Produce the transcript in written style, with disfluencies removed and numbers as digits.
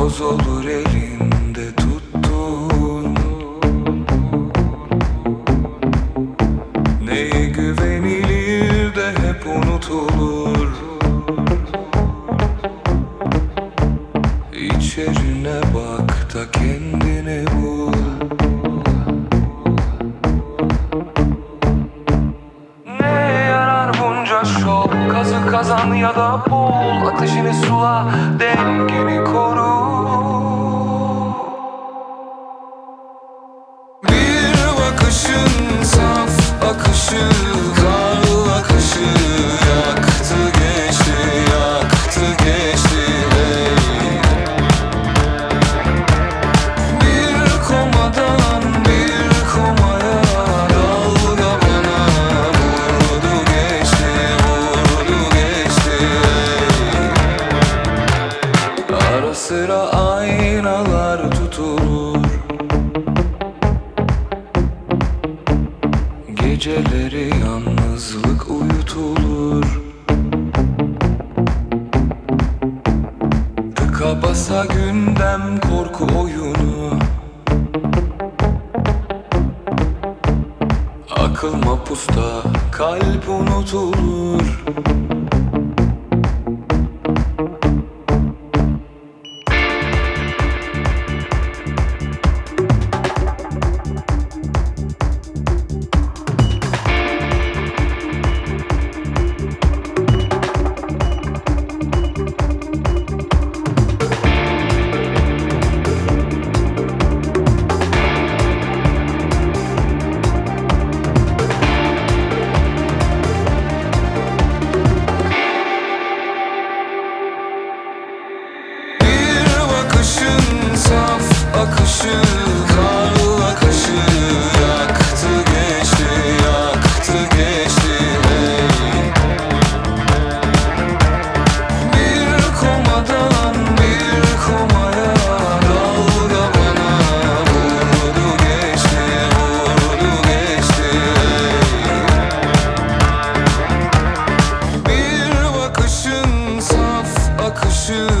toz olur elinde tuttun. Neye güvenilir de hep unutulur. İçerine bak da kendini bul. Neye yarar bunca şov? Kazı kazan ya da bul. Ateşini sula, dengeni koru. Bir bakışın saf akışı, kal akışı yaktı geçti, yaktı geçti. Bir komadan bir komaya, dalga bana vurdu geçti, vurdu geçti. Ara sıra aynalar tutulur, geceleri yalnızlık uyutulur. Tıka basa gündem korku oyunu, akıl mapusta, kalp unutulur. Saf akışı, kal akışı yaktı geçti, yaktı geçti. Bir komadan bir komaya, dalga bana vurdu geçti, vurdu geçti. Bir bakışın saf akışı,